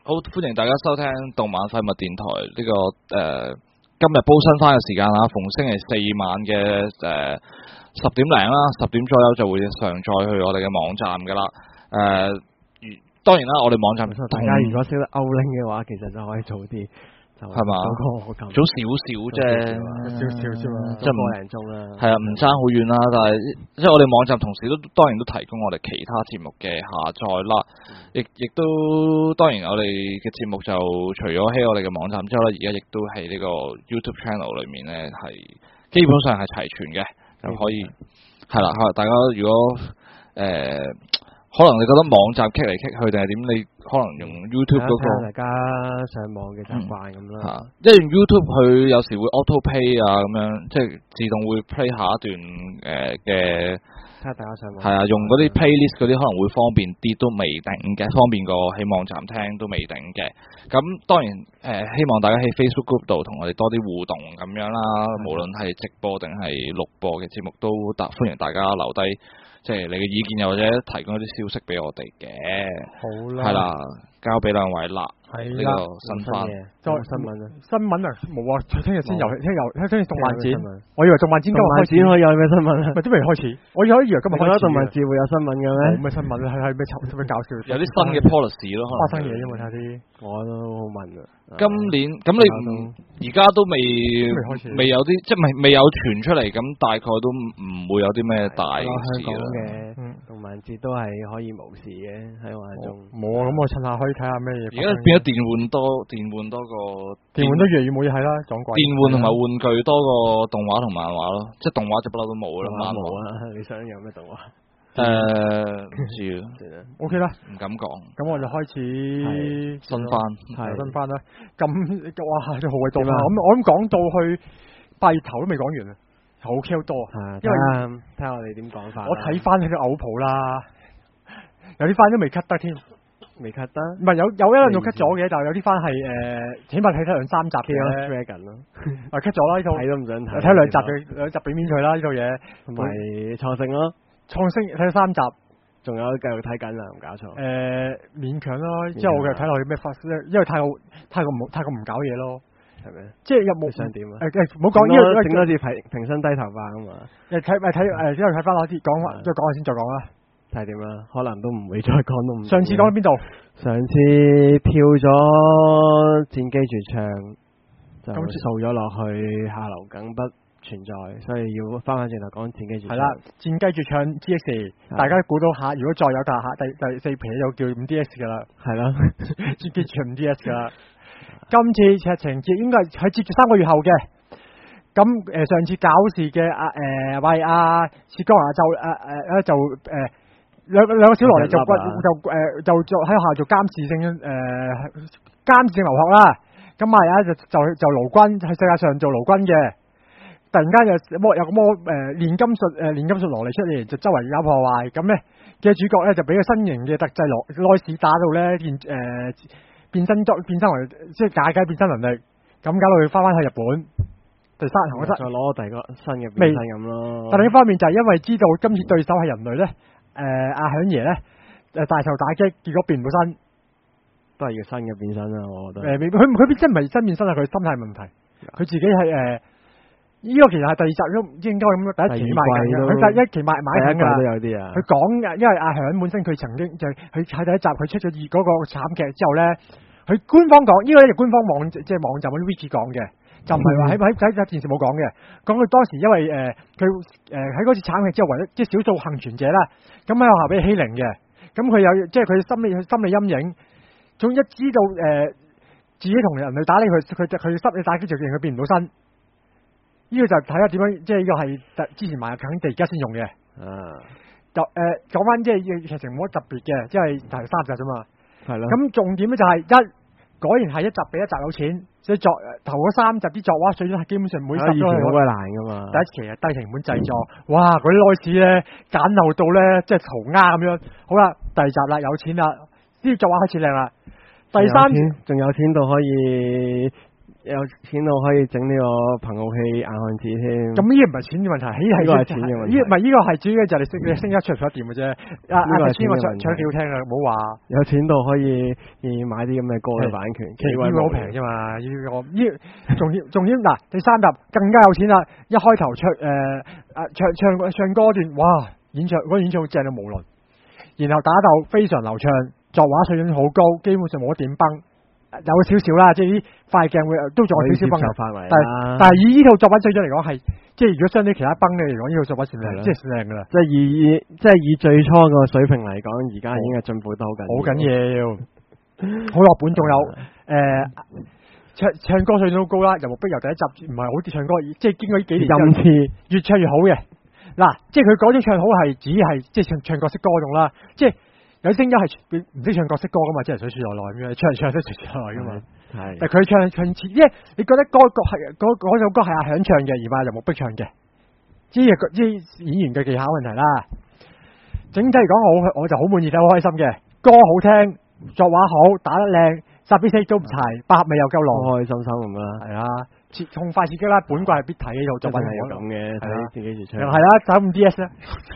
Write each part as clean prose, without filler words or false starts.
好歡迎大家收聽動漫廢物電台呢、個今日煲新番嘅時間啦，逢星期四晚嘅10點零啦，10點左右就會上載去我哋嘅網站噶啦。當然啦，我哋網站大家如果識得歐拎嘅話，其實就可以早啲。係嘛？早少少啫， 少少啫嘛，即係個零鐘啦。 係啊，唔爭好遠啦。但係即係我哋網站同時都當然都提供我哋其他節目嘅下載啦。亦都當然我哋嘅節目就除咗喺我哋嘅網站之後咧，而家亦都喺呢個 YouTube channel 裏面咧係基本上係齊全嘅，就可以係啦。大家如果可能你覺得網站棘嚟棘去定係點？你可能用 YouTube 嗰個大家上網嘅習慣咁啦。 因為 YouTube 佢有時會 auto play 啊咁樣，即係自動會 play 下一段嘅。 睇下大家上網。係啊，用嗰啲 playlist 嗰啲可能會方便啲，都未定嘅，方便過喺網站聽都未定嘅。咁當然希望大家喺 Facebook group 度同我哋多啲互動咁樣啦。無論係直播定係錄播嘅節目都歡迎大家留低。即係你嘅意見，又或者提供一啲消息俾我哋嘅，好啦，係啦，交俾兩位啦，呢個新番， 再新聞啊， 新聞啊，冇啊，聽日先有，聽日動漫展，我以為動漫展今日開始， 可以有咩新聞啊？ 咪都未開始，我以為今日開始， 動漫展會有新聞嘅咩？ 冇咩新聞啊，係咩搞笑？ 有啲新嘅 policy 咯， 發生嘢因為睇啲， 我都好問啊。 今年咁你而家都未有啲，即係未有傳出嚟，咁大概都唔會有啲咩大事啦。 嘅動漫節都係可以無視嘅喺我眼中。 冇啊，咁我趁下可以睇下咩嘢。 而家變咗電玩多過電玩都越嚟越冇嘢睇啦，撞鬼。 電玩同埋玩具多過動畫同漫畫咯，即係動畫就不嬲都冇啦，漫畫啊！你想有咩動畫？ 唔知啦 ，OK 啦， 唔敢講。 咁我就開始新番啦。咁哇，真係好鬼多啦。我諗講到去8月頭都未講完啊，好 Q 多。因為睇下我哋點講法。 我睇翻佢啲嘔譜啦，有啲番都未 cut 得添， 未 cut 得。 唔係有一兩度 cut 咗嘅，但係有啲番係起碼睇得2-3集嘅。 Dragon 咯 ，cut 咗啦呢套。睇都唔想睇。 睇2集俾面佢啦呢套嘢， 同埋創聖咯。 創星睇咗3集， 仲有繼續睇緊啦，唔搞錯。 勉強咯，之後我繼續睇落去咩發，因為太過唔搞嘢咯， 係咪？ 即係有冇想點啊？ 唔好講，因為整多次平身低頭髮啊嘛。 之後睇翻我啲講翻，再講下先再講啦。 睇點啦？可能都唔會再講到。 上次講到邊度？ 上次跳咗戰機絕唱，就掃咗落去下流梗不存在，所以要翻轉頭講戰機絕唱。係啦，戰機絕唱 GX， 大家估到下，如果再有第4期就叫 5DS 噶啦。係啦，戰機絕唱 5DS 噶啦。今次劇情節應該係接住3個月後嘅。咁上次搞事嘅薛剛就兩個小蘿莉就喺學校做監視性留學啦。咁就勞軍喺世界上做勞軍嘅。突然間有個煉金術蘿莉出嚟，就周圍搞破壞。咁咧嘅主角咧就俾個新型嘅特製內士打到咧變身為即係假變身能力。咁搞到佢翻去日本。第3行再攞第二個新嘅變身咁咯。但另一方面就係因為知道今次對手係人類咧，阿響爺咧大受打擊，結果變唔到身。都係要新嘅變身啦，我覺得。佢變身唔係新變身啊，佢心態問題。佢自己係呢個其實係第2集都應該咁，第1期賣緊嘅，佢第1期買緊㗎。都有啲啊。佢講嘅，因為阿響本身佢曾經就係佢喺第1集佢出咗嗰個慘劇之後咧，佢官方講呢個咧就官方網即係網站嗰啲 wiki 講嘅，就唔係話喺電視冇講嘅。講佢當時因為佢喺嗰次慘劇之後，唯一即係少數幸存者啦，咁喺學校俾欺凌嘅，咁佢有即係佢心理陰影，總一知道自己同人類打你，佢心理打擊就令佢變唔到身。呢個就睇下點樣，即係呢個係之前買肯定而家先用嘅。就講翻即係劇情冇乜特別嘅，即係第3集啫嘛。係咯。咁重點咧就係果然係1集比1集有錢，所以頭嗰3集啲作畫水準係基本上每集都係好鬼難噶嘛。第1期係低成本製作，哇！嗰啲內史咧簡陋到咧即係塗鴉咁樣。好啦，第2集啦，有錢啦，啲作畫開始靚啦。第3集仲有錢到可以有錢到可以整呢個憑空氣硬漢子添。 咁呢個唔係錢嘅問題，呢個係錢嘅問題。 唔係呢個係主要就係你聲音出唔出得掂嘅啫。呢個係錢我唱幾好聽啦，唔好話。 有錢到可以買啲咁嘅歌嘅版權， 其實好平啫嘛。仲要嗱，第三集更加有錢啦！一開頭唱歌段，哇！演唱正到無倫，然後打鬥非常流暢，作畫水準好高，基本上冇得點崩。有少少啦，即係啲快鏡會都仲有少少崩嘅範圍，但係以呢套作品水準嚟講係，即係如果相對其他崩嘅嚟講，呢套作品算靚，即係算靚噶啦。 即係以最初個水平嚟講，而家已經係進步得好緊要。 好落本，仲有唱歌水準都高啦。由目碧由第一集唔係好似唱歌，即係經過呢幾年音次越唱越好嘅。嗱，即係佢嗰種唱好係只係即係唱角色歌嗰種啦，即係。有聲音係唔識唱角色歌噶嘛，即係水樹內內咁樣，唱識水樹內內噶嘛。係，但係佢唱似，因為你覺得嗰首歌係阿響唱嘅，而唔係由木碧唱嘅，即係演員嘅技巧問題啦。整體嚟講，我就好滿意，好開心嘅，歌好聽，作畫好，打得靚，殺必死都唔齊，百合味又夠濃， 開開心心咁啦。係啊， 痛快刺激啦，本季係必睇呢套作品係咁嘅，睇自己住唱。 係啦，走5 DS 啦。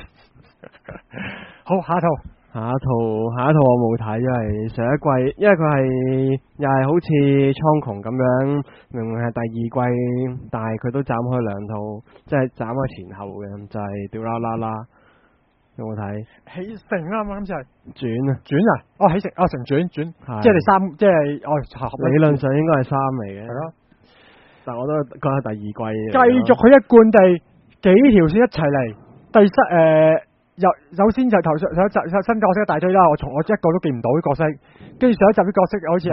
好，下一套我冇睇，因為上一季，因為佢係又係好似蒼穹咁樣，明明係第二季，但係佢都斬開兩套，即係斬開前後嘅，就係吊啦啦啦，有冇睇？ 起承啊嘛，今次係轉啊， 起承成轉，即係第三，即係理論上應該係3嚟嘅，係咯，但我都覺得第二季繼續佢一貫地幾條線一齊嚟，首先就頭上一集新角色一大堆啦，我一個都見唔到啲角色，跟住上一集啲角色好似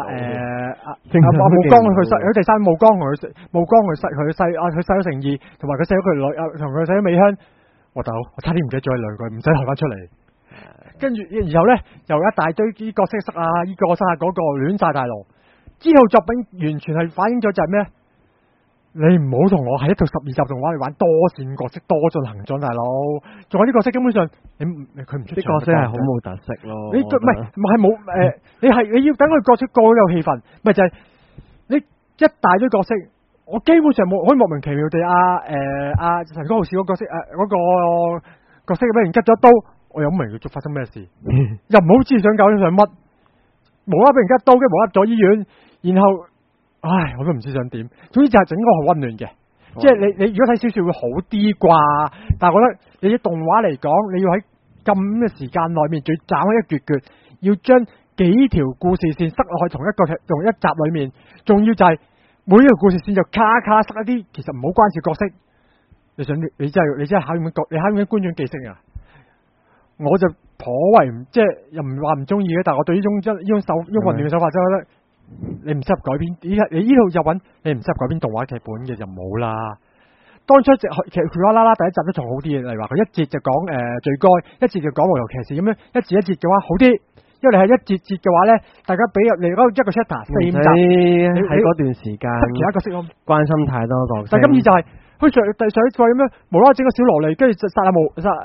武江佢細，第三武江佢細咗成2，同埋佢細咗佢女，同佢細咗美香，我差啲唔記得咗佢兩句，唔使學翻出嚟。跟住然後咧又一大堆啲角色塞啊，呢個塞嗰個亂晒大龍。之後作品完全係反映咗就係咩？你唔好同我喺一套12集動畫嚟玩多線角色多進行咗，大佬。仲有啲角色根本上佢唔出場，啲角色係好冇特色咯。 你係冇你要等佢角色個有氣氛，咪就係你一大堆角色，我基本上冇可以莫名其妙地陳哥浩笑嗰角色嗰個角色俾人拮咗刀，我又唔明佢發生咩事，又唔好知想搞上乜，無啦俾人拮刀，跟住無啦咗醫院，然後。唉，我都唔知想點。總之就係整個係溫暖嘅，即係你如果睇小說會好啲啩，但係我覺得你啲動畫嚟講，你要喺咁嘅時間內面，最斬開一橛橛，要將幾條故事線塞落去同一集裏面，仲要就係每一條故事線就卡塞一啲其實唔好關事角色。你真係考驗觀眾記性啊！我就頗為即係又唔話唔中意嘅，但係我對呢種混亂嘅手法真係覺得。你唔適合改編，你呢套作品你唔適合改編動畫劇本嘅就冇啦。當初其實佢啦啦第一集都仲好啲嘅，例如話佢一節就講罪該，一節就講無頭騎士咁樣，一節嘅話好啲，因為你係一節嘅話咧，大家俾入嚟嗰一個 chapter 4 集，你喺嗰段時間其他角色關心太多角色。但係今次就係佢上一季咁樣無啦啦整個小蘿莉，跟住殺唔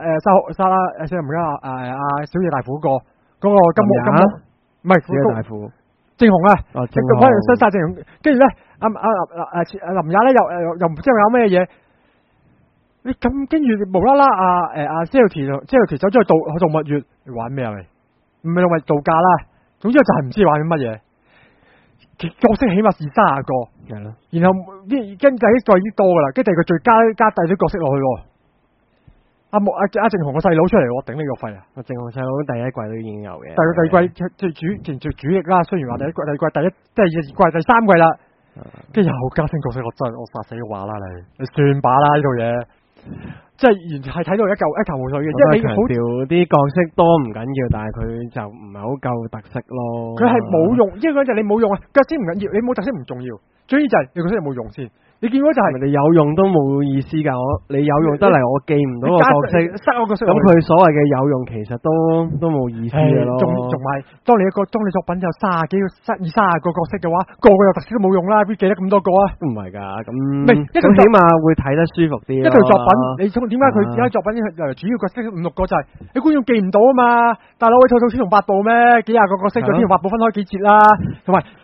小野大輔嗰個金木唔係小野大輔。正紅啊，正紅可能雙殺正紅，跟住咧林也咧又唔知有咩嘢，你咁跟住無啦啦Selty 走咗去度蜜月，你玩咩啊你？唔係為度假啦，總之就係唔知玩啲乜嘢，角色起碼30個，係咯，然後跟第一季已經多噶啦，跟住第二個再加大堆角色落去喎。阿正紅個細佬出嚟，我頂你個肺啊！阿正紅細佬第一季都已經有嘅，但係第二季最主力啦。雖然話第一季、第二季、第三季啦，跟住又加新角色，我殺死個話啦你算把啦呢套嘢，即係完全係睇到一頭霧水嘅。即係你強調啲角色多唔緊要，但係佢就唔係好夠特色咯。佢係冇用，因為嗰陣你冇用啊，角色唔緊要，你冇特色唔重要，最緊要就係你角色有冇用先。你見到就係你有用都冇意思㗎，你有用得嚟我記唔到個角色，塞我角色。咁佢所謂嘅有用其實都冇意思嘅咯。仲埋當你作品有30個角色嘅話，個有特色都冇用啦，邊記得咁多個啊？唔係㗎，咁起碼會睇得舒服啲。一條作品，你點解佢而家作品主要角色5、6個就係你觀眾記唔到啊嘛？大佬，你套先同8部咩？幾廿個角色，就先同8部分開幾節啦，同埋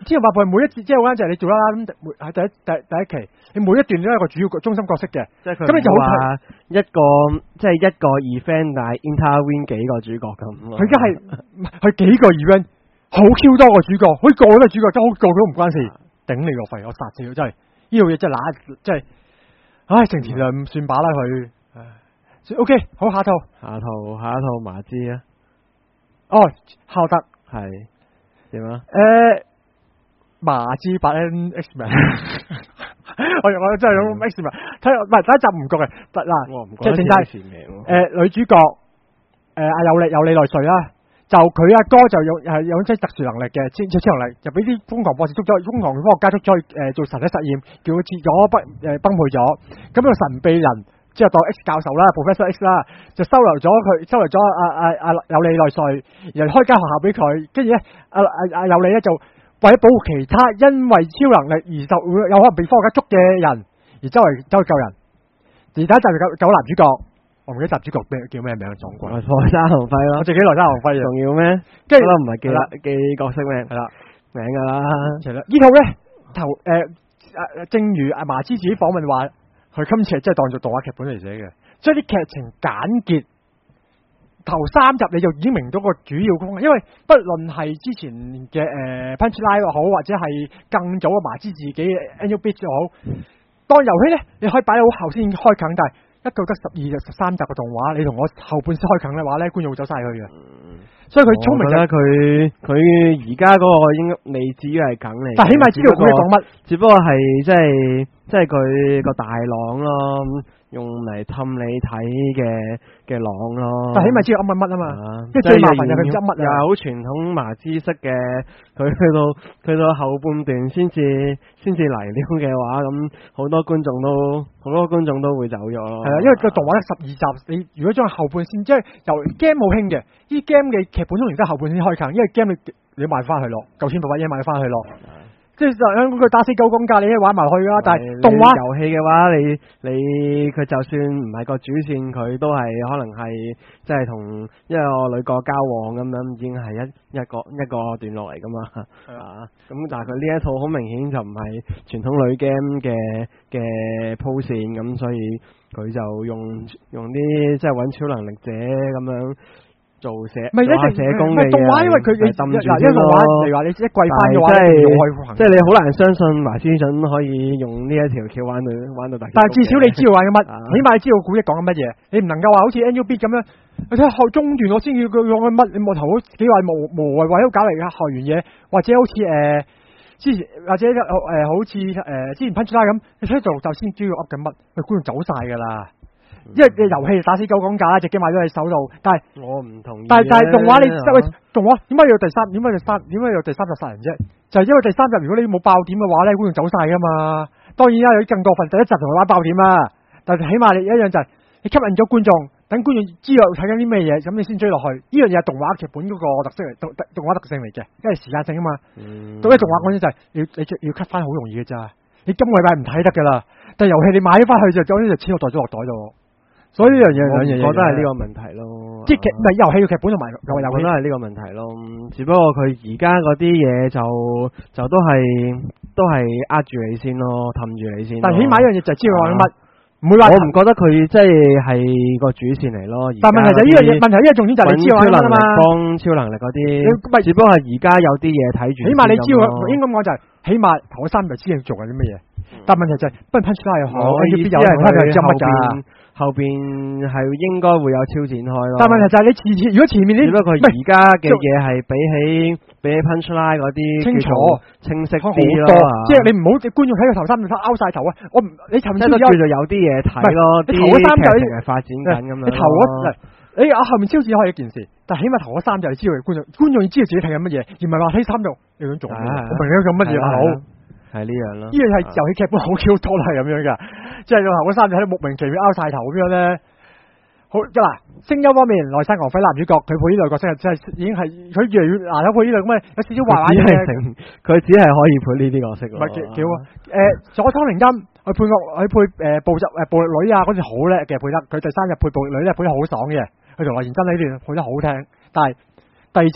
天龍八部每一節即係好簡單，就係你做啦咁喺第一期，你每一段都有一個主要中心角色嘅， 即係佢咁你就好話一個 event 但係 intervene 幾個主角咁。 佢而家係佢幾個 event，好 Q 多個主角，好似個個都係主角，個個都唔關事，頂你個肺，我殺死佢真係呢套嘢真係真係，唉，成田量唔算把啦佢。OK， 好下一套麻枝啊。 哦，孝德係點啊？ 麻枝版 X-Men， 我真係用 X-Men 睇，唔係第一集唔覺嘅，嗱，即係正低。女主角有李奈穗啦，就佢阿哥就有即係特殊能力嘅超能力，就俾啲瘋狂博士捉咗，瘋狂科學家捉咗去做神體實驗，叫佢截咗崩潰咗，咁個神秘人。之後當 X 教授啦 ，Professor X 啦，就收留咗有李奈穗，然後開間學校俾佢，跟住咧有李咧就為咗保護其他因為超能力而有可能被科學家捉嘅人，而走去救人。而第一集就救男主角，我唔記得集主角叫咩名，撞鬼。 來山雄輝咯， 我自己來山雄輝仲要咩？ 跟住唔係記角色咩？係啦，名噶啦。 係啦，呢套咧正如阿麻枝自己訪問話。佢今次係真係當做動畫劇本嚟寫嘅，將啲劇情簡潔，頭3集你就已經明到個主要功能，因為不論係之前嘅Punchline 又好，或者係更早嘅麻枝自己嘅 Angel Beats 又好，當遊戲咧你可以擺到好後先開梗，但係一個得12、13集嘅動畫，你同我後半先開梗嘅話咧，觀眾會走晒去嘅。所以佢聰明嘅， 佢而家嗰個應該未至於係梗嚟， 但起碼知道佢講乜， 只不過係即係佢個大朗咯，用嚟氹你睇嘅朗咯。但起碼知道噏乜啊嘛，即係最麻煩就係佢唔知噏乜啊。又好傳統麻枝式嘅，佢去到後半段先至嚟料嘅話，咁好多觀眾都會走咗咯。係啊，因為個動畫得12集，你如果將後半先，即係由 game 好興嘅，呢 game 嘅劇本通常都係後半先開坑，因為 game 你買翻去咯，9,800yen買翻去咯。即係香港佢打死狗講價，你可以玩埋去啦。但係動畫遊戲嘅話，你佢就算唔係個主線，佢都係可能係即係同一個女角交往咁樣，已經係一個段落嚟噶嘛。啊，咁但係佢呢一套好明顯就唔係傳統女 game 嘅鋪線，咁所以佢就用啲即係揾超能力者咁樣。做社工嘅動畫，因為佢一動畫，例如話你一季番嘅話，即係你好難相信麻枝準可以用呢一條橋玩到大。但係至少你知道玩緊乜，起碼你知道古一講緊乜嘢。你唔能夠話好似 Angel Beats 咁樣，你睇後中段我先要佢講緊乜，你冇頭幾話無謂為咗搞嚟嘅學完嘢，或者好似之前或者好似之前 Punchline 咁，你出度就先知道噏緊乜，佢觀眾走晒㗎啦。因為遊戲打死狗講價啦，隻機買咗喺手度，但係我唔同意。但係動畫你動畫點解要第三集殺人啫？就係因為第3集如果你冇爆點嘅話咧，觀眾走晒噶嘛。當然啦，有啲更過分，第1集同佢玩爆點啦。但係起碼你一樣就係你吸引咗觀眾，等觀眾知道睇緊啲咩嘢，咁你先追落去。呢樣嘢係動畫劇本嗰個特色嚟，動畫特性嚟嘅，因為時間性啊嘛。到啲動畫講真就係你要 cut 翻好容易嘅咋，你今個禮拜唔睇得噶啦。但係遊戲你買咗翻去就將呢隻錢袋咗落袋度。所以呢樣嘢兩樣嘢，我覺得係呢個問題咯。即係唔係遊戲嘅劇本同埋遊戲都係呢個問題咯。只不過佢而家嗰啲嘢就都係呃住你先咯，氹住你先。但係起碼一樣嘢就係知道講乜，唔會話我唔覺得佢即係個主線嚟咯。但係問題就係呢樣嘢，問題呢個重點就係你知道講乜啊嘛。幫超能力嗰啲，只不過係而家有啲嘢睇住。起碼你知道，應該講就係起碼頭3集知你做緊啲乜嘢。但係問題就係不論 Punchline 又好，必有後邊係應該會有超展開咯，但問題就係你如果前面啲，只不過佢而家嘅嘢係比起 Punchline 嗰啲清楚清晰啲咯，即係你唔好觀眾睇佢頭3集拗晒頭啊！你尋日都叫做有啲嘢睇咯，你頭嗰3集你係發展緊咁樣，你後面超展開一件事，但起碼頭嗰3集你知道觀眾要知道自己睇緊乜嘢，而唔係話睇3集你想做咩？我明你講乜嘢好。係呢樣咯，呢樣係遊戲劇本好 Q 多啦，係咁樣噶，即係用頭嗰3集喺度莫名其妙拗晒頭咁樣咧。好嗱，聲優方面，內山昂輝男主角佢配呢類角色真係已經係佢越嚟越難有配呢類咁嘅有少少壞壞嘅，佢只係可以配呢啲角色咯。唔係叫佐倉翎音佢配暴力女啊嗰陣好叻嘅配得，佢第3日配暴力女咧配得好爽嘅，佢同內田真呢段配得好聽，但係第2集佢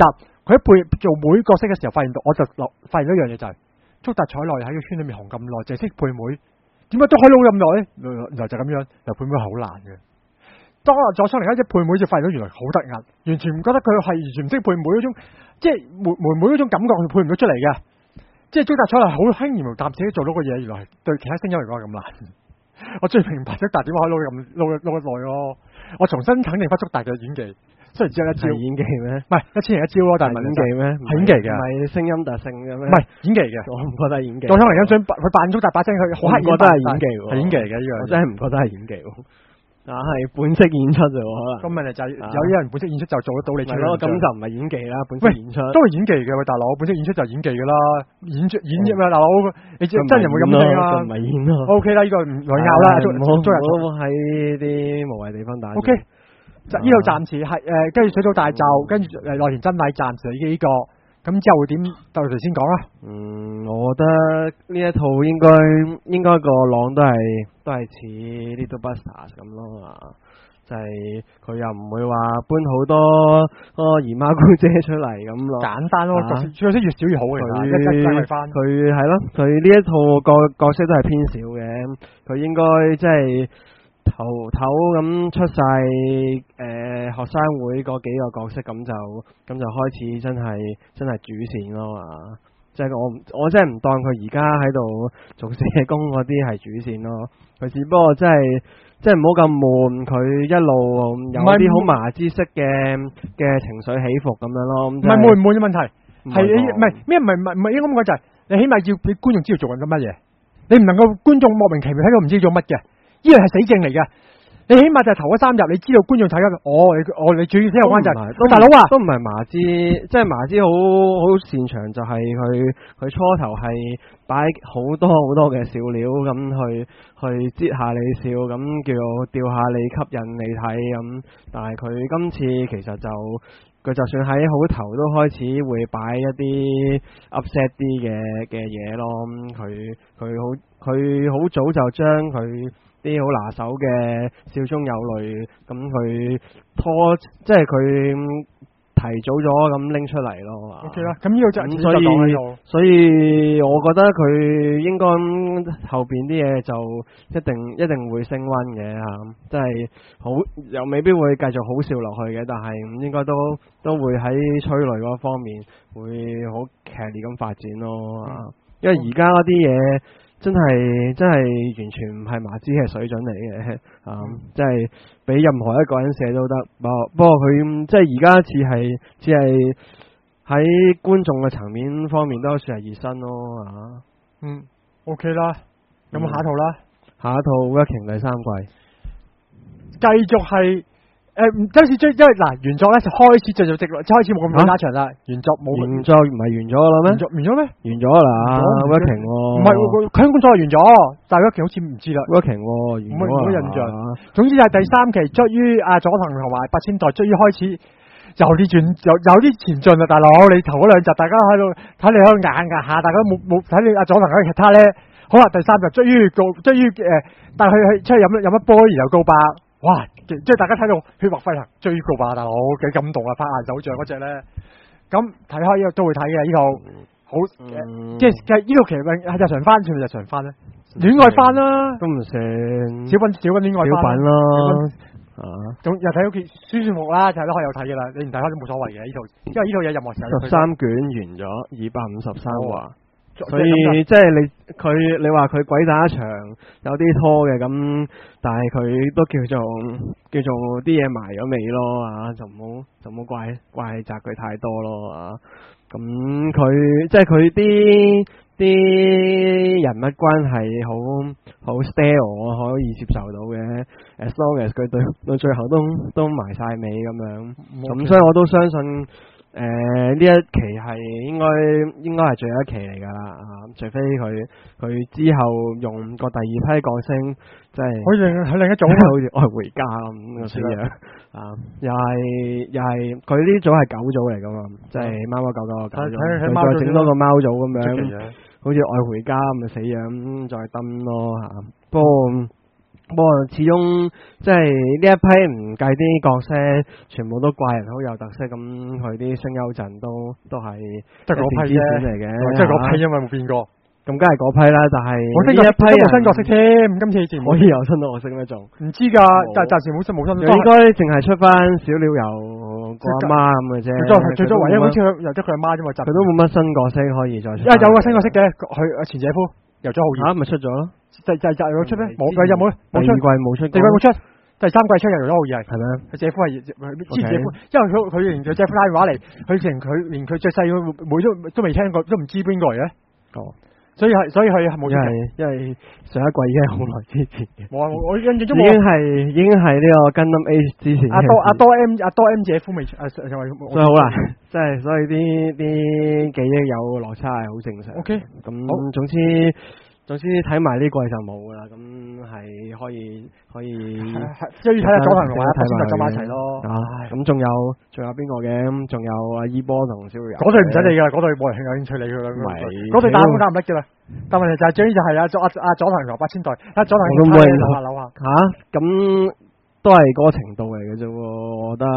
佢喺做妹角色嘅時候，我就發現咗一樣嘢就係速達彩奈喺個圈裏面紅咁耐，淨係識配妹，點解都可以撈咁耐咧？原來就咁樣，又配妹好難嘅。當我再上嚟一隻配妹，就發現到原來好得意，完全唔覺得佢係完全唔識配妹嗰種，即係妹嗰種感覺，佢配唔到出嚟嘅。即係速達彩奈好輕描淡寫做到個嘢，原來係對其他聲優嚟講係咁難。我最明白速達點解可以撈得耐咯。我重新肯定翻速達嘅演技。雖然只有一招演技咩？ 唔係1000人一招咯，但係演技咩？ 係演技嘅， 唔係聲音特性嘅咩？ 唔係演技嘅， 我唔覺得係演技。 再上嚟想佢扮速達把聲，佢好刻意， 覺得係演技喎， 係演技嘅呢樣。 我真係唔覺得係演技喎，但係本色演出啫喎，可能。 咁問題就係有啲人本色演出就做得到你。 係咯，咁就唔係演技啦，本色演出。 都係演技嘅喂，大佬，本色演出就係演技噶啦，演咩大佬？你真人會咁聲啊？ 唔係演咯。 O K 啦，呢個唔兩拗啦， 唔好喺啲無謂地方打。 O K。呢度暫時係跟住水島大就，跟住內田真禮暫時呢個，咁之後會點？到時先講啦。 我覺得呢一套應該個朗都係似 Little Busters 咁咯啊，就係佢又唔會話搬好多姨媽姑姐出嚟咁咯， 簡單咯，角色越少越好嘅，一增翻。 佢係咯，佢呢一套角色都係偏少嘅，佢應該即係。頭咁出晒學生會嗰幾個角色，咁就開始真係主線咯啊！即係我真係唔當佢而家喺度做社工嗰啲係主線咯，佢只不過真係唔好咁悶，佢一路有啲好麻之式嘅情緒起伏咁樣咯。唔係悶唔悶嘅問題，係唔係應該咁講就係你起碼要俾觀眾知道做緊啲乜嘢，你唔能夠觀眾莫名其妙喺度唔知做乜嘅。呢樣係死症嚟嘅，你起碼就係頭嗰3集，你知道觀眾睇緊，你主要聽有關就係，大佬啊， 都唔係麻枝，即係麻枝好擅長就係佢初頭係擺好多嘅笑料咁去擠下你笑，咁叫吊下你吸引你睇咁，但係佢今次其實佢就算喺好頭都開始會擺一啲 upset 啲嘅嘢咯，佢好早就將佢啲好拿手嘅笑中有淚，咁佢即係佢提早咗咁拎出嚟咯。 OK 啦，咁呢個就所以我覺得佢應該後邊啲嘢就一定會升溫嘅嚇，即係好又未必會繼續好笑落去嘅，但係應該都會喺催淚嗰方面會好劇烈咁發展咯。因為而家嗰啲嘢。真係完全唔係麻枝嘅水準嚟嘅，即係俾任何一個人寫都得。不過佢即係而家似係喺觀眾嘅層面方面都算係熱身咯。 OK 啦，有冇下一套啦？ 下一套 Working 第3季， 繼續係。今次因為原作咧就開始就直落，開始冇咁加長啦。原作冇。 原作唔係完咗啦咩？ 完咗咩？ 完咗啦 ，Working 唔係佢香港作係完咗，但係 Working 好似唔知啦。 Working 完咗冇印象。總之就係第3期，追於阿佐藤同埋8000代，追於開始有啲前進啦，大佬。你頭嗰2集大家喺度睇你喺度眼㗎下，大家冇睇你阿佐藤嗰其他咧。好啦，第3集追於但係佢出去飲一杯，然後告白。哇！即係大家睇到血脈飛行追告吧，大佬幾感動啊！拍硬手掌嗰隻咧，咁睇開呢個都會睇嘅呢套，好即係呢套其實係日常番，算唔算日常番咧？戀愛番啦， 都唔算小品戀愛番咯。 總又睇到佢舒服啦，就係都可以有睇嘅啦。你唔睇開都冇所謂嘅呢套，因為呢套嘢任何時候 13卷完咗253話。所以即係你話佢鬼打一場有啲拖嘅咁，但係佢都叫做啲嘢埋咗尾咯啊，就唔好怪責佢太多咯啊。咁佢即係佢啲人物關係好 stale， 我可以接受到嘅。As long as 佢到最後都埋晒尾咁樣，咁所以我都相信。呢一期係應該係最後一期嚟噶啦，除非佢之後用個第2批角星，即係好似另一種， 好似愛回家咁嘅樣又係佢呢組係狗組嚟噶嘛，即係貓貓狗狗狗組，再整多個貓組咁樣，好似愛回家咁嘅死樣，再登咯嚇。不過不過始終即係呢一批唔計啲角色，全部都怪人好有特色，咁佢啲聲優陣都係即係嗰批啫嚟嘅， 即係嗰批因為冇變過。 咁梗係嗰批啦，但係呢一批有新角色添，今次節目可以有新角色咩仲？ 唔知㗎，暫時冇新。 應該淨係出翻小鳥遊個阿媽咁嘅啫。 最多唯一好似由得佢阿媽啫嘛， 佢都冇乜新角色可以再出。 有個新角色嘅，佢前姐夫由咗浩然咪出咗咯。 就有出咩？冇佢有冇？冇出。 第二季冇出。 第二季冇出。第三季出又由咗浩然係咪？佢姐夫係前姐夫，因為佢連佢姐夫打電話嚟，佢連佢最細個妹都未聽過，都唔知邊個嚟嘅。哦。所以佢係冇出嘅， 因為上一季已經係好耐之前嘅。 我印象中已經係呢個Gundam Age之前。阿多 M 姐夫未所以好難，即係所以啲記憶有落差係好正常。 OK， 咁總之睇埋呢季就冇噶啦，咁係可以即係要睇下佐藤龍馬先就走埋一齊咯。 咁仲有邊個嘅？仲有阿伊波同小野。 嗰隊唔使理噶，嗰隊冇人有興趣理佢啦。嗰隊打都打唔得嘅啦。但問題就係最緊要係阿佐藤龍8000代，佐藤都冇人扭下。 咁都係嗰個程度嚟嘅啫喎，我覺得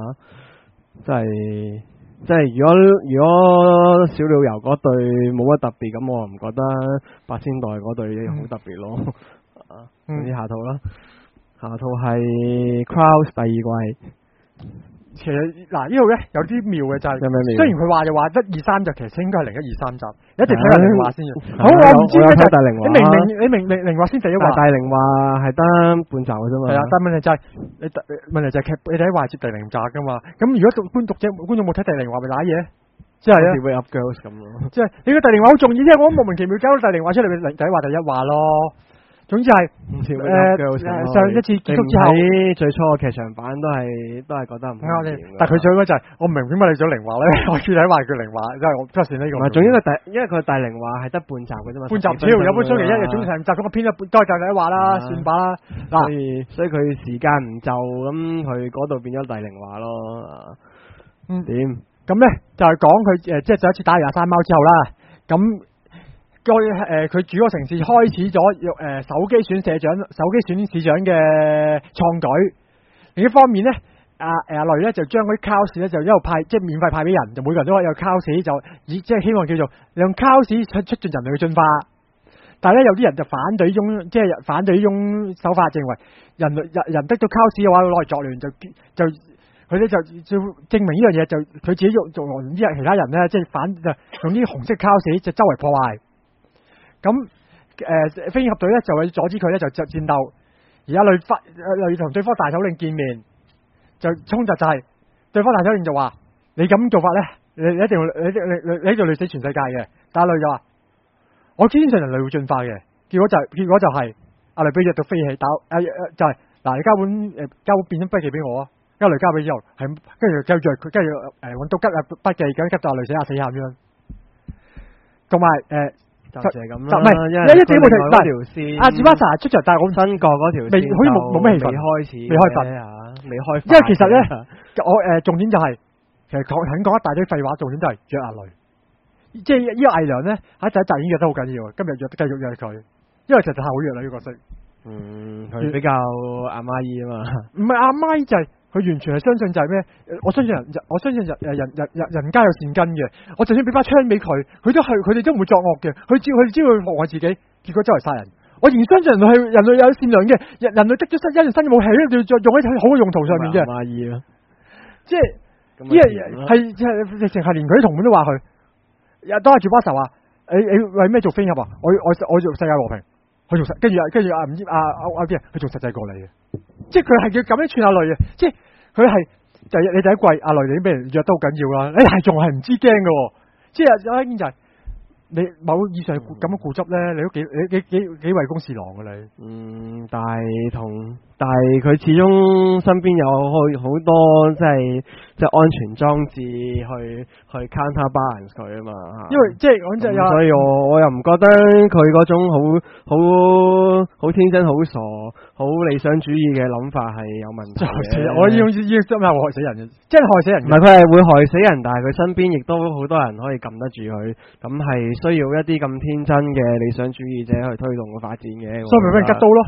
即係如果小鳥遊嗰隊冇乜特別，咁我唔覺得8000代嗰隊好特別咯。啲下套啦，下套係 Crows 第二季。 其實嗱呢度咧有啲妙嘅就係，雖然佢話就話1、2、3集，其實應該係零1、2、3集，一定睇下凌華先嘅。好，我唔知咧就你明凌華先第一話， 但係凌華係得半集嘅啫嘛。 係啊，但係問題就係劇你睇話接第0集噶嘛。咁如果觀眾冇睇第0話咪瀨嘢，即係咧。 Wake Up Girls 咁咯。即係你個第0話好重要啫，我莫名其妙交到第0話出嚟，第一話第1話咯。總之係上一次結束之後， 最初嘅劇場版都係覺得唔啱。 但係佢最嗰就係我唔明點解你做凌華咧，我見睇話叫凌華，因為我出線呢個。 唔係，總之因為佢第0話係得半集嘅啫嘛。 半集超有本書嚟，一日總成集咁，我編咗都係就第1話啦，算吧啦。嗱， 所以佢時間唔就咁，佢嗰度變咗第0話咯。點？ 咁咧就係講佢即係上一次打完阿山貓之後啦，咁。佢住個城市開始咗手機選市長嘅創舉。另一方面咧，阿雷咧就將嗰啲 cows 咧就一路派，即係免費派俾人，就每個人都可以有 cows，就即係希望叫做用 cows 促進人類嘅進化。但係咧有啲人就反對呢種手法，認為人得到 cows 嘅話會攞嚟作亂，就佢咧就證明呢樣嘢，就佢自己用啲其他人咧即係用啲紅色 cows 就周圍破壞。咁飛鷹俠隊咧就去阻止佢咧就戰鬥，而家雷同對方大首領見面就衝突，就係對方大首領就話你咁做法咧，你一定你喺度累死全世界嘅。但係雷就話我堅信人類會進化嘅。結果就係阿雷俾隻到飛起打就係嗱，你交本變咗筆記俾我啊，交雷交俾之後係跟住揾刀吉筆記，咁吉到阿雷死下咁樣，同埋就係咁啦， 唔係你一直冇睇條線。阿紫巴薩出場，但係我新過嗰條線好似冇咩氣氛，未開瞓未開。 因為其實咧，我重點就係其實講一大堆廢話，重點就係約阿雷，即係呢個偽娘咧喺第1集已經約得好緊要，今日繼續約佢，因為其實係好約啦呢個角色。 佢比較阿媽姨啊嘛， 唔係阿媽姨就係。佢完全係相信就係咩？我相信人家有善根嘅。我就算俾把槍俾佢哋都唔會作惡嘅。佢只會害自己，結果周圍殺人。我仍然相信人類有善良嘅，人類得咗一樣新嘅武器，要用喺好嘅用途上面嘅。 阿姨啊， 即係呢樣係直情係連佢啲同伴都話佢。當阿住巴仇話：你為咩做飛俠啊？我做世界和平。佢仲跟住唔知啲人，佢仲實際過你嘅。即係佢係叫咁樣串阿雷嘅，即係佢係你第1季阿雷你俾人約得好緊要啦，你係仲係唔知驚嘅，即係有一件就係你某以上咁嘅固執咧，你都幾為公侍郎嘅你。 但係佢始終身邊有好多即係安全裝置去 counter balance 佢啊嘛。 因為即係所以我又唔覺得佢嗰種好天真、好傻、好理想主義嘅諗法係有問題嘅。 我呢種真係會害死人嘅，即係害死人。唔係佢係會害死人，但係佢身邊亦都好多人可以撳得住佢，咁係需要一啲咁天真嘅理想主義者去推動個發展嘅。 所以咪俾人吉刀咯。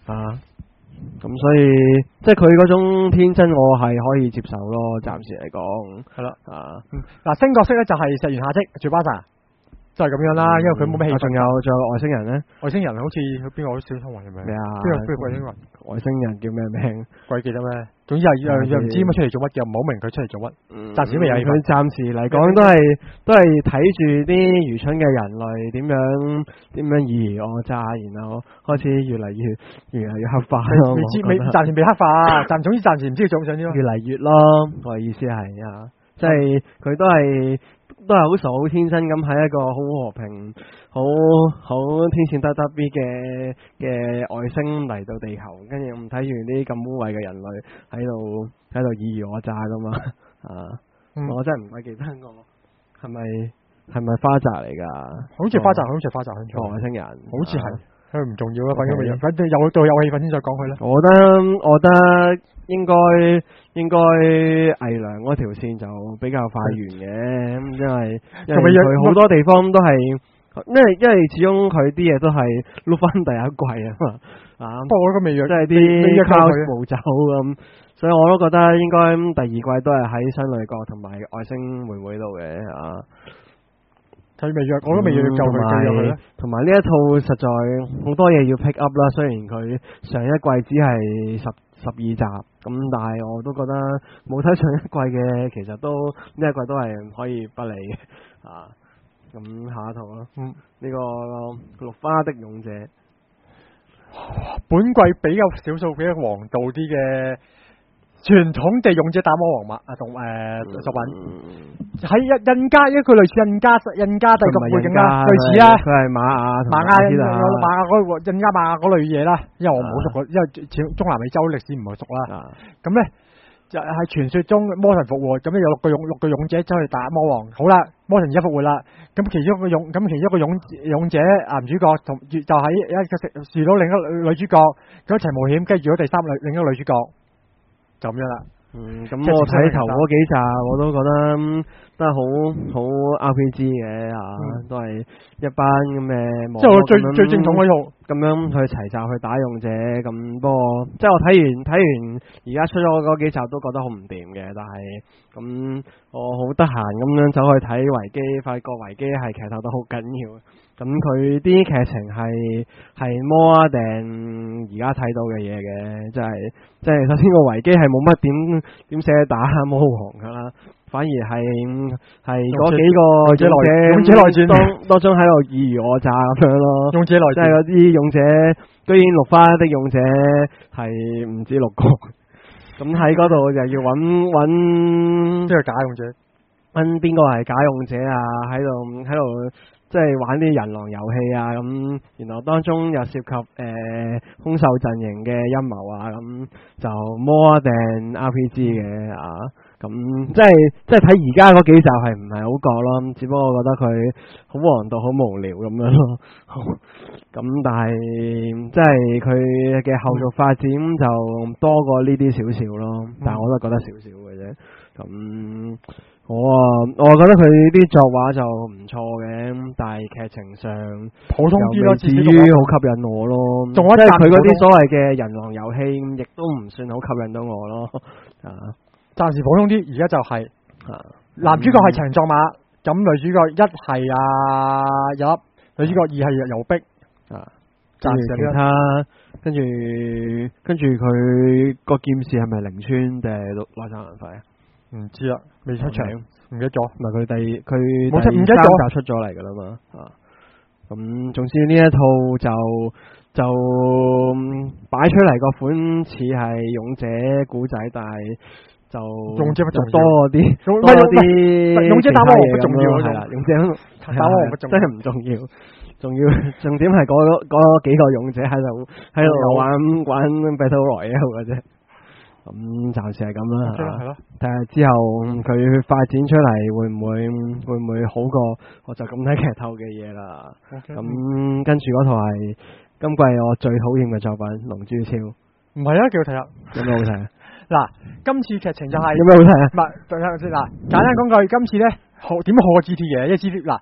啊。咁所以即係佢嗰種天真，我係可以接受咯。暫時嚟講，係啦啊。 嗱，新角色咧就係石原夏織住巴薩。就係咁樣啦，因為佢冇咩戲份。 仲有外星人咧？外星人好似邊個好小聰雲係咪？ 咩啊？ 邊個外星人？ 外星人叫咩名？ 鬼記得咩？總之又唔知乜出嚟做乜嘅，唔好明佢出嚟做乜。暫時未有。 佢暫時嚟講都係睇住啲愚蠢嘅人類點樣爾虞我詐，然後開始越嚟越黑化咯。 暫時未黑化，總之暫時唔知佢做唔做啲咯。 越嚟越咯，我嘅意思係啊，即係佢都係好傻好天真咁喺一個好和平、好天線得 B 嘅外星嚟到地球，跟住唔睇住啲咁污穢嘅人類喺度爾虞我詐噶嘛啊！我真係唔鬼記得我係咪花澤嚟㗎？ 好似花澤，好似花澤香菜外星人，好似係。佢唔重要啦，反正有戲份先再講佢啦。 我覺得應該魏良嗰條線就比較快完嘅，因為佢好多地方都係，因為始終佢啲嘢都係碌翻第一季啊嘛， 不過我個未約， 即係啲靠步走咁，所以我都覺得應該第二季都係喺雙女角同埋外星妹妹度嘅啊。 佢未約，我都未約夠佢繼續咧。 同埋呢一套實在好多嘢要 pick up 啦，雖然佢上一季只係12集，咁但係我都覺得冇睇上一季嘅，其實都呢一季都係可以不理嘅啊。咁下一套啦，呢個綠花的勇者， 本季比較少數比較王道啲嘅。傳統地勇者打魔王同作品喺印加，因為佢類似印加帝國背景啦，類似啦。佢係瑪雅印加瑪雅嗰類嘢啦。因為我唔好熟，因為中南美洲歷史唔係熟啦。咁咧就係傳說中魔神復活，咁咧有六個勇者走去打魔王。好啦，魔神而家復活啦。咁其中一個勇者男主角就喺遇到另一個女主角，咁一齊冒險，跟住遇到另一個女主角。就咁樣啦。 咁我睇頭嗰幾集我都覺得都係好 RPG 嘅都係一班咁嘅， 即係我最正統嗰套咁樣去齊集去打勇者咁。不過即係我睇完而家出咗嗰幾集都覺得好唔掂嘅，但係咁我好得閒咁樣走去睇維基，發覺維基係劇透得好緊要。咁佢啲劇情係魔定而家睇到嘅嘢嘅，即係首先個維基係冇乜點寫打魔王噶啦，反而係嗰幾個勇者內傳當中喺度爾虞我詐咁樣咯。勇者內傳即係嗰啲勇者，居然綠花的勇者係唔止6個，咁喺嗰度就要揾即係假勇者，揾邊個係假勇者啊？喺度。即係玩啲人狼遊戲啊，咁然後當中又涉及空獸陣營嘅陰謀啊，咁就more than RPG 嘅咁即係睇而家嗰幾集係唔係好覺咯，只不過我覺得佢好王道好無聊咁樣咯，咁但係即係佢嘅後續發展就多過呢啲少少咯，但係我都覺得少少嘅啫，咁。我覺得佢啲作畫就唔錯嘅，但係劇情上普通啲咯， 至於好吸引我咯。即係佢嗰啲所謂嘅人狼遊戲，亦都唔算好吸引到我咯。 暫時普通啲，而家就係男主角係長作馬，咁女主角1係有女主角2係游碧暫時其他跟住佢個劍士係咪靈川定係內山蘭輝啊？ 唔知啦，未出場，唔記得咗。 唔係佢第3集出咗嚟噶啦嘛。咁總之呢一套就擺出嚟個款似係勇者古仔，但係就勇者不重要， 多啲勇者打魔王不重要係啦，勇者打魔王真係唔重要。重點係嗰幾個勇者喺度玩 Battle Royale 嘅啫。咁暫時係咁啦，睇下之後佢發展出嚟會唔會好過我就咁睇劇透嘅嘢啦。咁跟住嗰套係今季我最討厭嘅作品《龍珠超》。 唔係啊，幾好睇啊！ 有咩好睇啊？ 嗱，今次劇情就係有咩好睇啊？ 唔係，等下先嗱，簡單講句，今次咧點學 GT 嘅？因為 GT 嗱，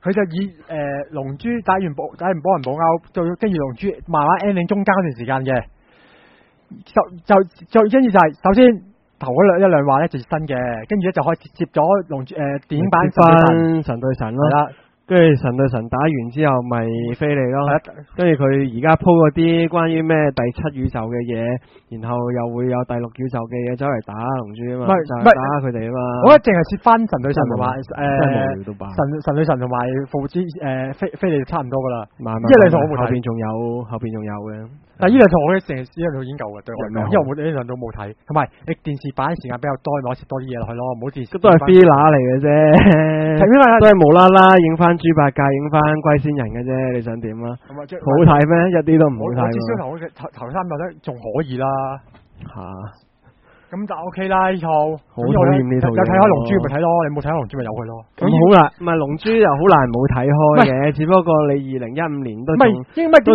佢就以龍珠打完波人寶鈎，跟住龍珠慢慢 ending 中間嗰段時間嘅，就跟住就係首先頭嗰一兩話咧就新嘅，跟住咧就開始接咗龍珠電影版神對神咯。跟住神對神打完之後，咪飛利咯。跟住佢而家鋪嗰啲關於咩第7宇宙嘅嘢，然後又會有第6宇宙嘅嘢走嚟打龍珠啊嘛，就打下佢哋啊嘛。我覺得淨係接翻神對神同埋神對神同埋父之飛利差唔多噶啦。呢兩套我冇睇，後邊仲有嘅。但係呢兩套我覺得成呢兩套已經夠嘅對我嚟講，因為我呢兩套冇睇，同埋你電視版時間比較多，攞接多啲嘢落去咯，唔好電視。都係 filler 嚟嘅啫，都係無啦啦影翻豬八戒，影翻龜仙人嘅啫，你想點啊？好睇咩？一啲都唔好睇。我至少頭3集咧仲可以啦。咁就 OK 啦呢套。好討厭呢套。有睇開龍珠咪睇咯，你冇睇開龍珠咪由佢咯。咁好啦，唔係龍珠又好難冇睇開嘅，只不過你2015年都唔係應該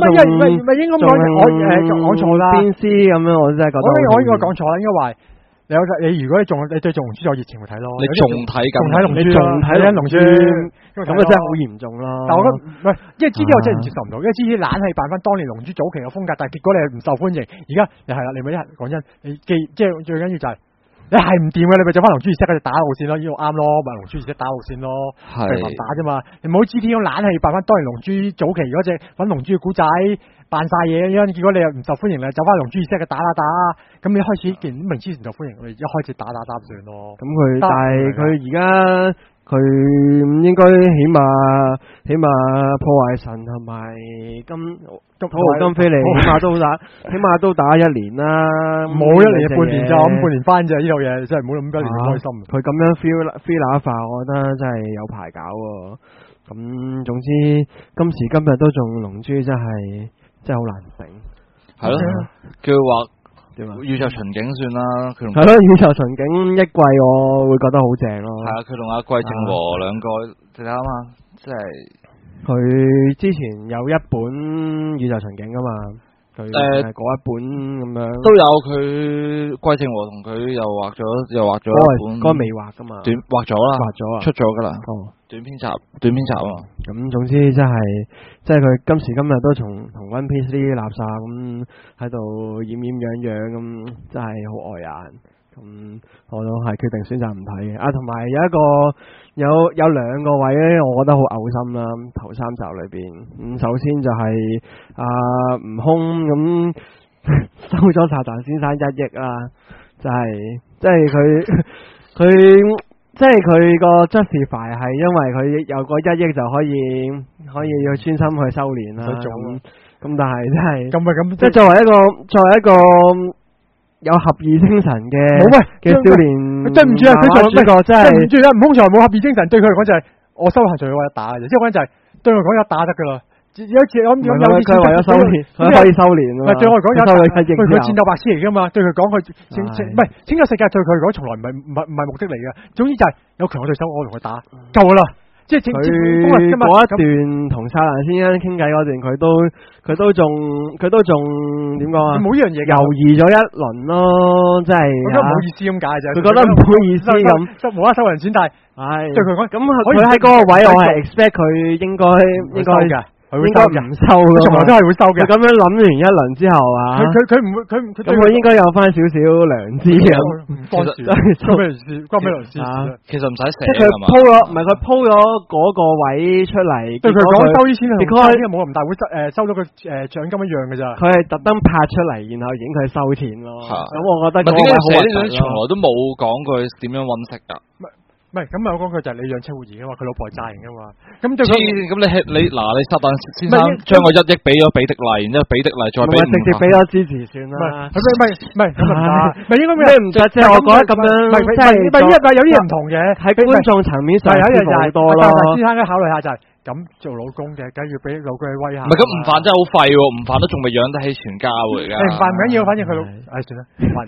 講錯啦。邊絲咁樣我真係覺得我應該講錯啦，應該話。你如果你對龍珠有熱情去睇咯，你仲睇龍珠，龍珠，咁啊真係好嚴重咯。但我覺得唔係，因為 GT 我真係接受唔到，因為 GT 懶係扮翻當年龍珠早期嘅風格，但係結果你係唔受歡迎。而家你係啦，你咪一講真，你即係最緊要就係你係唔掂嘅，你咪就翻龍珠意識嗰隻打路線咯，呢度啱咯，咪龍珠意識打路線咯，係打啫嘛。你冇 GT 咁懶係扮翻當年龍珠早期嗰隻揾龍珠嘅古仔。扮晒嘢，結果你又唔受歡迎咧，走翻龍珠意識嘅打，咁你開始見明知唔受歡迎，你一開始打算咯。咁佢，但係佢而家佢應該起碼破壞神同埋土豪金飛利，起碼都打1年啦。冇1年半年咋，咁半年翻咋呢套嘢，真係唔好諗1年咁開心。佢咁樣 feel 化，我覺得真係有排搞喎。咁總之今時今日都仲龍珠真係好難頂，係咯，叫話宇宙巡警算啦，佢係咯宇宙巡警1季我會覺得好正咯，係啊，佢同阿桂正和兩個你睇下嘛，即係佢之前有一本宇宙巡警噶嘛，佢嗰一本咁樣都有，佢桂正和同佢又畫咗一本，嗰個未畫噶嘛，畫咗啦，出咗噶啦。短篇集啊，咁總之即係佢今時今日都同 One Piece 呢啲垃圾咁喺度掩樣咁，真係好礙眼。咁我都係決定選擇唔睇嘅。同埋有兩個位咧，我覺得好嘔心啦。頭3集裏邊，首先就係悟空咁收咗撒旦先生1億啦，即係佢。即係佢個 justify 係因為佢有個1億就可以要專心去修煉啦。咁但係真係即係作為一個有合意精神嘅少年，對唔住啊，佢做呢個真係對唔住啊，悟空從來冇合意精神，對佢嚟講就係我修行就要為咗打嘅啫，即係講就係對我嚟講有打得噶啦。有一次我諗有啲佢為咗修煉，佢可以修煉咯。對我嚟講有佢戰鬥白痴嚟噶嘛，對佢講佢唔係拯救世界，對佢嚟講從來唔係目的嚟嘅。總之就係有強嘅對手，我同佢打夠啦。即係佢嗰一段同撒旦先生傾偈嗰段，佢都仲點講啊？冇呢樣嘢，猶豫咗一輪咯，即係覺得唔好意思咁解啫。佢覺得唔好意思咁，冇得收人錢，但係對佢講咁，佢喺嗰個位，我係 expect 佢應該嘅。佢應該唔收咯，從來都係會收嘅。佢咁樣諗完一輪之後啊，佢唔會佢咁佢應該有翻少少良知嘅。關咩事？其實唔使寫。即係佢鋪咗，唔係佢鋪咗嗰個位出嚟。對佢講收啲錢係冇咁大會收咗個獎金一樣嘅咋。佢係特登拍出嚟，然後影佢收錢咯。咁我覺得點解寫呢種從來都冇講佢點樣揾食㗎？唔係，咁我講佢就係你養車活兒啊嘛，佢老婆係債人啊嘛，咁對佢咁你撒旦先生將個1億俾咗比迪麗，然之後比迪麗再俾直接俾咗支持算啦。唔係咁唔得，唔係應該咩唔得？即係我覺得咁樣，即係有啲人唔同嘅，喺觀眾層面上有啲就係多咯。先生咧考慮下就係咁做老公嘅，梗要俾老公去威下。唔係咁，吳範真係好廢喎，吳範都仲未養得起全家喎而家。唔緊要，反正佢老，算啦，吳範就。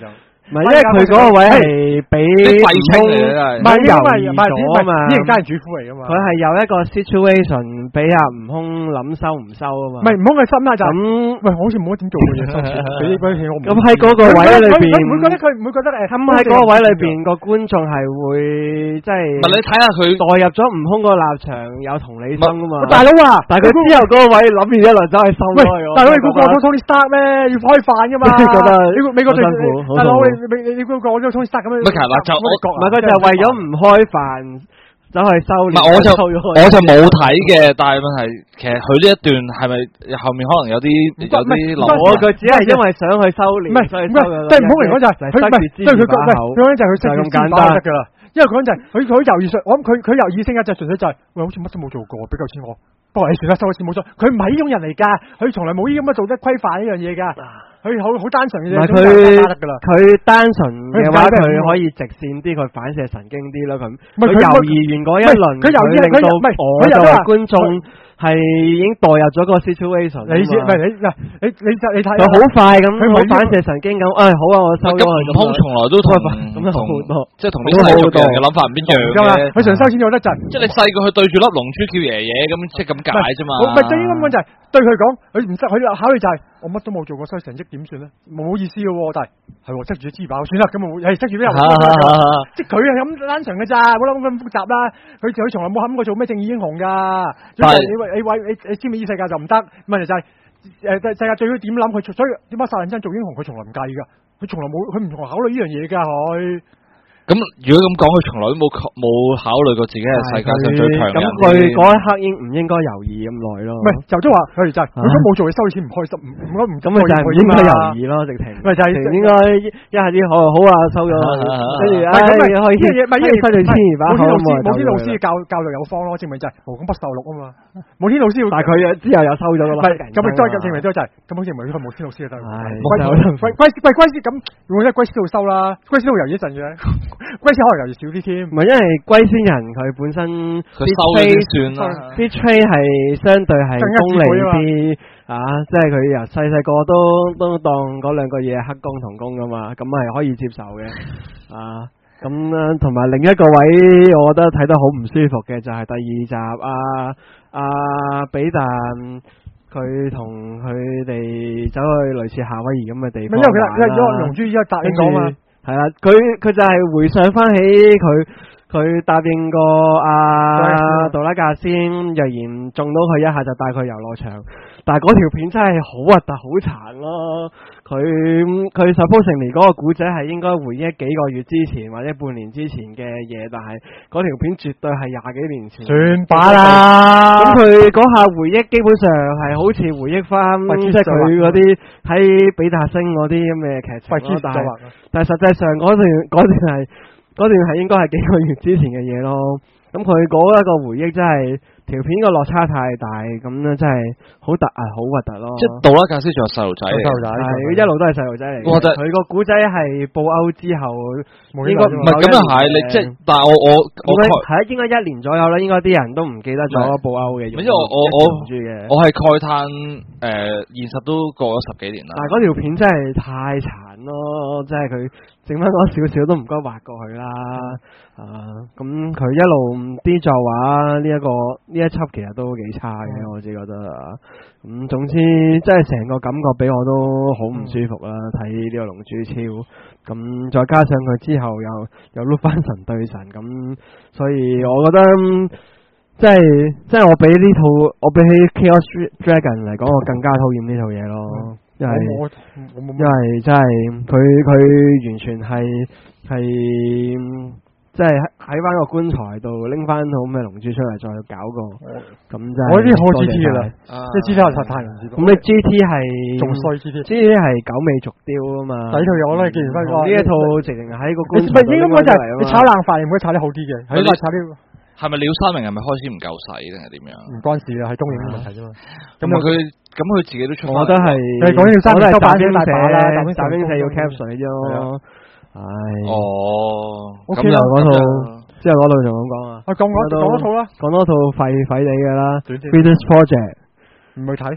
唔係，因為佢嗰個位係俾廢青嚟嘅， 唔係因為唔係嘛， 呢個家人主婦嚟噶嘛。 佢係有一個 situation 俾阿悟空諗收唔收啊嘛。 唔係悟空嘅心態就咁，喂，好似冇乜點做嘅嘢收錢，俾錢我唔。 咁喺嗰個位裏邊， 佢唔會覺得咁喺嗰個位裏邊個觀眾係會即係。 唔係你睇下佢代入咗悟空個立場有同理心噶嘛。 大佬啊， 但係佢之後嗰個位諗完一輪走去收。喂， 大佬你估個個 Tony Stark 咩？要開飯噶嘛？覺得美國最大佬你估個個 Tony Stark 咁樣？ 唔係其實嗱就我唔係佢就係為咗唔開飯。走去收， 唔係我就冇睇嘅，但係問題其實佢呢一段係咪後面可能有啲流？佢只係因為想去收斂， 唔係即係唔好明講就係佢唔係，即係佢講就係佢識咁簡單得㗎啦。因為講就係佢猶豫我諗佢猶豫性格就純粹就係喂，好似乜都冇做過，俾夠錢我，不過你算啦，收咗錢冇錯。佢唔係呢種人嚟㗎，佢從來冇呢咁嘅道德規範呢樣嘢㗎。佢好單純嘅啫， 佢單純嘅話，佢可以直線啲，佢反射神經啲咯。佢猶豫完嗰一輪， 佢猶豫令到我作為觀眾係已經代入咗個 situation。 你睇佢好快咁，好反射神經咁。好啊，我收咗。 悟空從來都同即係同啲細族嘅諗法唔一樣嘅。 佢常收錢有得陣， 即係你細個去對住粒龍珠叫爺爺咁，即係咁解啫嘛。 唔係最應該咁講就係對佢講，佢唔識，佢考慮就係我乜都冇做過，所以成績點算咧？冇意思嘅喎，但係執住支筆算啦，咁係執住啲人，即係佢係咁單純嘅咋，冇諗咁複雜啦。佢從來冇諗過做咩正義英雄㗎。你知唔知呢世界就唔得？問題就係世界最好點諗？佢所以點解殺人真做英雄？佢從來唔介意㗎，佢從來考慮呢樣嘢㗎佢。 咁如果咁講，佢從來都冇考慮過自己係世界上最強嘅人。 咁佢嗰一刻唔應該猶豫咁耐咯。 唔係就即係話，佢就係如果冇做嘢收錢唔開心，唔咁咪就係唔應該猶豫咯，直情。 咪就係應該一下子好啊收咗，跟住可以收咗千二把。 冇天老師教育有方咯，證明就係無功不受祿啊嘛。冇天老師， 但係佢之後又收咗噶嘛。 咁咪再證明都就係咁，好似唔係佢冇天老師就得。龜師咁，如果咧龜師都會收啦，龜師都會猶豫一陣嘅。龜師可能猶豫少啲添，唔係因為龜仙人佢本身佢收咗先算啦， 啲 trade 係相對係功利啲即係佢由細個都當嗰兩個嘢黑工同工噶嘛，咁係可以接受嘅咁同埋另一個位，我覺得睇得好唔舒服嘅就係第2集比達佢同佢哋走去類似夏威夷咁嘅地方，因為佢龍珠依家答應講嘛。 係啦，佢就係回想翻起佢答應過杜拉格先，若然中到佢一下就帶佢遊樂場，但係嗰條片真係好核突好殘咯。佢 supposedly 嗰個古仔係應該回憶幾個月之前或者半年之前嘅嘢，但係嗰條片絕對係20幾年前。 算把啦。 咁佢嗰下回憶基本上係好似回憶翻，即係佢嗰啲喺比達星嗰啲咁嘅劇情咯。但係實際上嗰段係應該係幾個月之前嘅嘢咯。咁佢嗰一個回憶真係條片個落差太大，咁咧真係好突好核突咯。 即係杜拉格斯仲有細路仔， 係一路都係細路仔嚟。佢個古仔係布歐之後，應該唔係咁又係你即係，但係我係應該1年左右啦。應該啲人都唔記得咗布歐嘅。 因為我係慨嘆現實都過咗10幾年啦。 但係嗰條片真係太殘咯，即係佢剩翻嗰少少都唔該畫過去啦。咁佢一路啲作畫呢一輯其實都幾差嘅，我自己覺得咁總之即係成個感覺俾我都好唔舒服啦。睇呢個龍珠超，咁再加上佢之後又碌翻神對神，咁所以我覺得即係我比起 Chaos Dragon 嚟講，我更加討厭呢套嘢咯。因為真係佢完全係即係喺翻個棺材度拎翻套咩龍珠出嚟再搞個咁真係。我呢啲好 GT 噶啦，即係 GT 係太唔知。咁你 GT 係仲衰 GT 係九尾續貂啊嘛。第一套嘢我都係見完翻呢一套直情喺個棺材度應該就係你炒冷飯，唔可以炒得好啲嘅。係咪炒啲？ 係咪廖三明係咪開始唔夠使定係點樣？唔關事啊，係供應嘅問題啫嘛。咁佢自己都出。我覺得係。你講廖三明都大兵大把啦，大兵係要 cap 水啫。唉。哦。咁又嗰套，之後嗰套仲咁講啊？講多套啦。講多套廢廢地嘅啦。Venus Project 唔去睇。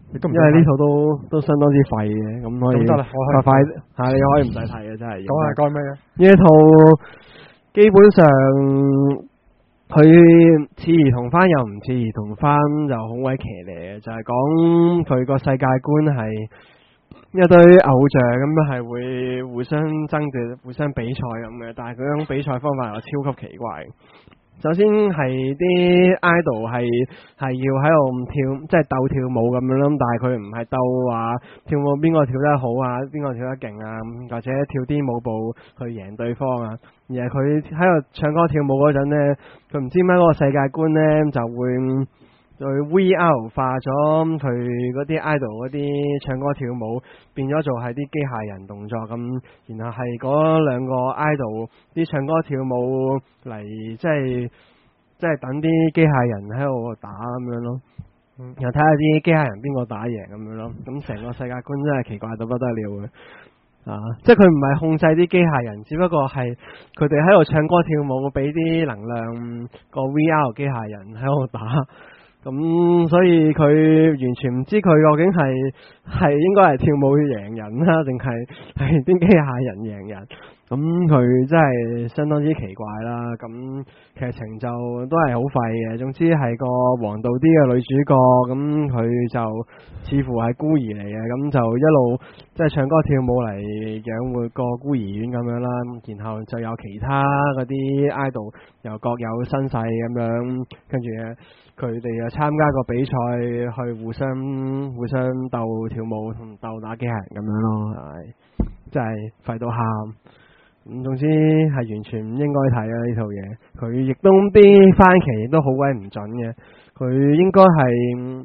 因為呢套都相當之廢嘅，咁可以快你可以唔使睇嘅，真係。 講係講咩嘅？ 呢一套基本上佢似兒童番又唔似兒童番，就好鬼騎呢嘅，就係講佢個世界觀係一堆偶像咁樣，係會互相爭奪、互相比賽咁嘅，但係佢嗰種比賽方法又超級奇怪。首先係啲 idol 係要喺度跳，即係鬥跳舞咁樣咯。但係佢唔係鬥話跳舞邊個跳得好啊，邊個跳得勁啊，或者跳啲舞步去贏對方啊。而係佢喺度唱歌跳舞嗰陣呢，佢唔知點解嗰個世界觀呢就會 VR 化咗佢嗰啲 idol 嗰啲唱歌跳舞，變咗做係啲機械人動作咁，然後係嗰兩個 idol 啲唱歌跳舞嚟，即係等啲機械人喺度打咁樣咯。然後睇下啲機械人邊個打贏咁樣咯。咁成個世界觀真係奇怪到不得了嘅。即係佢唔係控制啲機械人，只不過係佢哋喺度唱歌跳舞，俾啲能量個 VR 機械人喺度打。咁所以佢完全唔知佢究竟係應該係跳舞贏人啦，定係啲機械人贏人？咁佢真係相當之奇怪啦。咁劇情就都係好廢嘅。總之係個黃道啲嘅女主角，咁佢就似乎係孤兒嚟嘅，咁就一路即係唱歌跳舞嚟養活個孤兒院咁樣啦。然後就有其他嗰啲 idol 又各有身世咁樣，跟住佢哋又參加個比賽，去互相鬥跳舞同鬥打機械人咁樣咯，係真係廢到喊。咁總之係完全唔應該睇啊呢套嘢。佢亦都啲番期亦都好鬼唔準嘅。佢應該係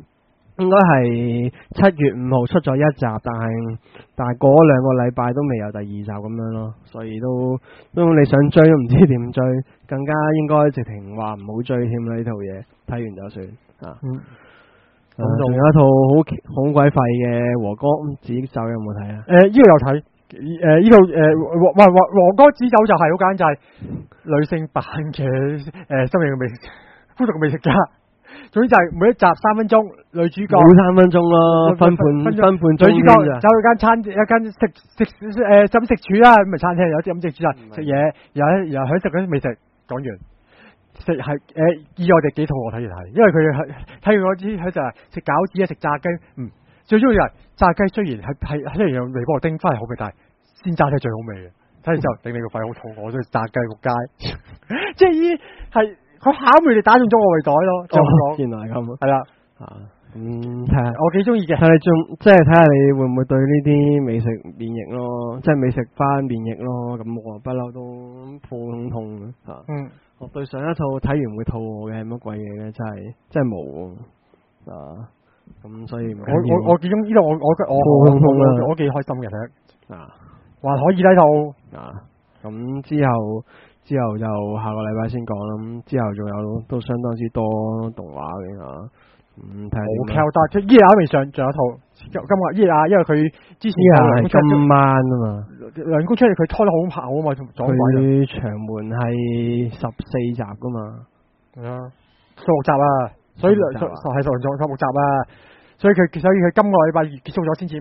7月5號出咗一集，但係過咗2個禮拜都未有第2集咁樣咯。所以都你想追都唔知點追，更加應該直情話唔好追添啦呢套嘢。睇完就算啊。仲有一套好鬼廢嘅和歌子酒有冇睇啊？ 呢個有睇。呢套和歌子酒就係好簡單，就係女性版嘅生命嘅美食，孤獨嘅美食家。總之就係每一集3分鐘，女主角冇3分鐘咯，分半鐘。女主角走去間飲食處啦，咁咪餐廳有啲飲食處啊，食嘢，然後享受嗰啲美食。講完食係意外地幾肚餓睇完係，因為佢睇完嗰啲佢就係食餃子啊，食炸雞，最中意係炸雞，雖然係用微波叮翻嚟好味，但係鮮炸雞最好味嘅。睇完之後頂你個肺，好肚餓，我中意炸雞仆街。即係依係佢巧妙地打中咗我胃袋咯。 原來係咁， 係啦。 睇下我幾中意嘅。 睇你即係睇下你會唔會對呢啲美食免疫咯，即係美食番免疫咯。咁我不嬲都肚痛啊。我對上一套睇完會肚餓嘅係乜鬼嘢咧？真係冇啊。咁所以我幾中意呢度，我幾開心嘅睇還可以呢套咁之後就下個禮拜先講啦。咁之後仲有都相當之多動畫嘅睇下。 好但係伊亞未上，仲有一套今日伊亞，因為佢之前係今晚啊嘛， 人工出嚟佢拖得好跑啊嘛， 佢長門係14集噶嘛， 係啊，16集啊，所以係16集啊，所以佢今個禮拜結束咗先至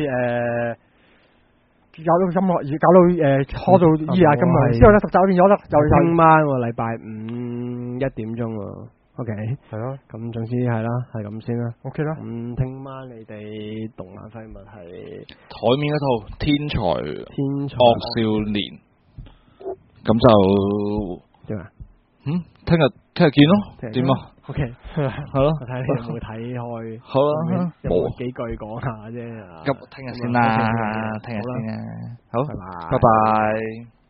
搞到拖到伊亞今日，之後咧10集變咗啦，就聽晚禮拜5 1點鐘喎。OK， 係咯， 咁總之係啦，係咁先啦。 OK 啦。 咁聽晚你哋動漫廢物係台面嗰套《天才惡少年》，咁就點啊？ 聽日見咯。點啊 ？OK， 係咯。 我睇你有冇睇開？ 好啦， 有冇幾句講下啫？ 咁聽日先啦，聽日先啦。好，拜拜。